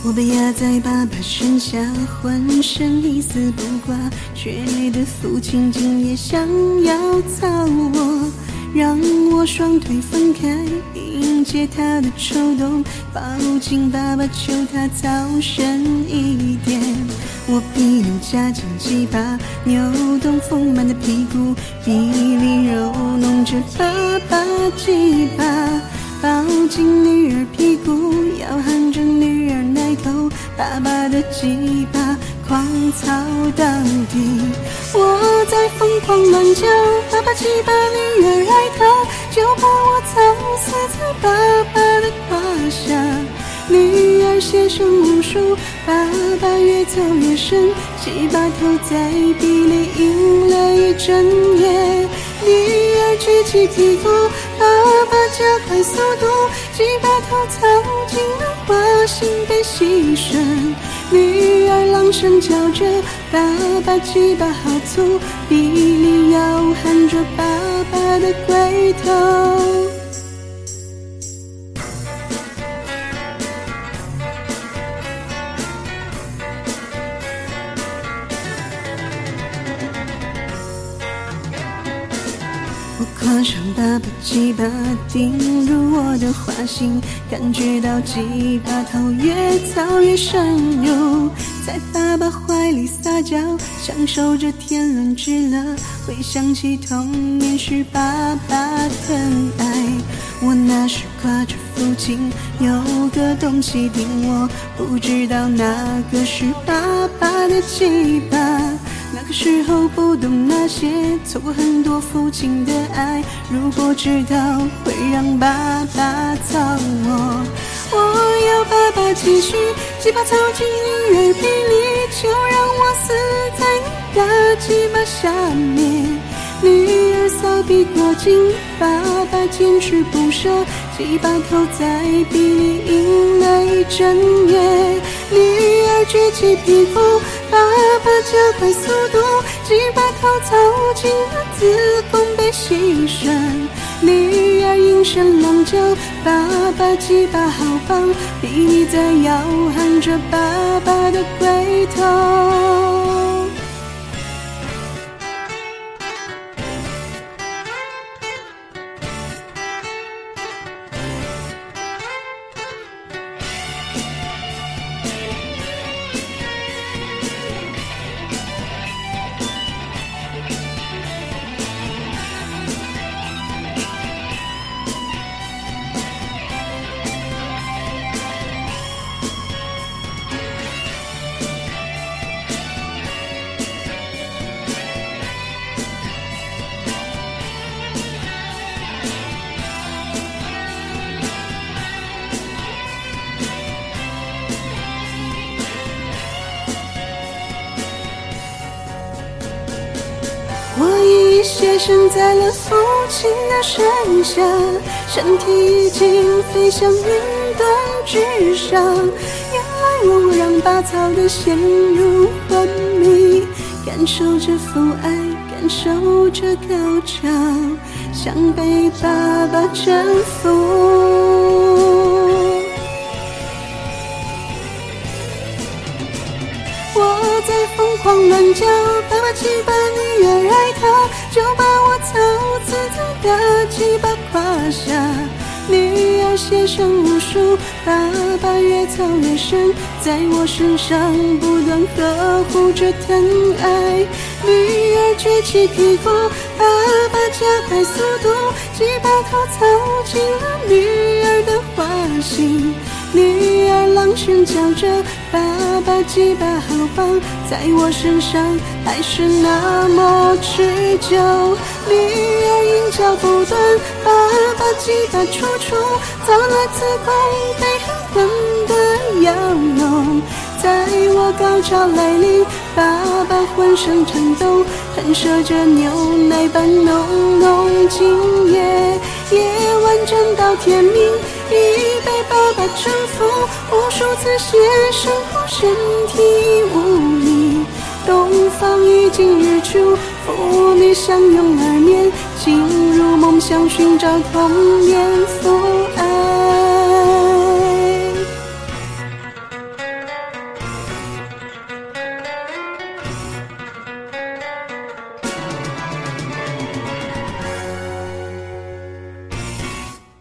我被压在爸爸身下，浑身一丝不挂，血泪的父亲竟也想要操我，让我双腿分开，迎接他的抽动，抱紧爸爸，求他早生一点。我疲劳加紧鸡巴，扭动丰满的屁股，臂力揉弄着爸爸鸡巴，抱紧女儿屁股，摇撼着女儿奶头，爸爸的鸡巴狂操到底。我在疯狂乱叫，爸爸鸡巴女儿爱他，就把我操死在爸爸的胯下。女儿写生无数，爸爸越走越深，鸡巴头在壁里赢了一整夜。女儿举起屁股，爸爸加快速度，鸡巴头操进了花心被吸吮。女儿朗声叫着，爸爸鸡巴好粗，臂力摇撼着爸爸的龟头。我跨上爸爸鸡巴，顶入我的花心，感觉到鸡巴头越操越深入，在爸爸怀里撒娇，享受着天伦之乐，回想起童年时爸爸疼爱。我那时挂着父亲，有个东西顶我，不知道那个是爸爸的鸡巴。那个时候不懂那些，错过很多父亲的爱，如果知道会让爸爸操我。我要爸爸继续鸡巴操进女儿臂里，就让我死在你大鸡巴下面。女儿骚逼过境，爸爸坚持不舍，鸡巴头在臂里赢了一整夜。女儿举起屁股，爸爸加快速度，鸡巴头操进了子宫被吸吮。女儿应声狼叫，爸爸鸡巴好棒，臂力在摇撼着爸爸的龟头。我已写生在了父亲的身下，身体已经飞向云端之上。原来我让爸操的陷入昏迷，感受着父爱，感受着高潮，想被爸爸征服。我在疯狂乱叫，爸爸鸡巴女儿爱他，就把我操死在大鸡巴胯下。女儿写生无数，爸爸越操越深，在我身上不断呵护着疼爱。女儿举起屁股，爸爸加快速度，鸡巴头操进了女儿的花心。女儿朗声叫着，爸爸鸡巴好棒，在我身上还是那么持久。女儿音叫不断，爸爸鸡巴处处操了子宫，被狠狠的摇弄。在我高潮来临，爸爸浑身颤抖，喷射着牛奶般浓浓精液。夜晚站到天明，已被爸爸征服，无数次写生后身体无力。东方已经日出，父女相拥而眠，进入梦乡寻找童年父爱。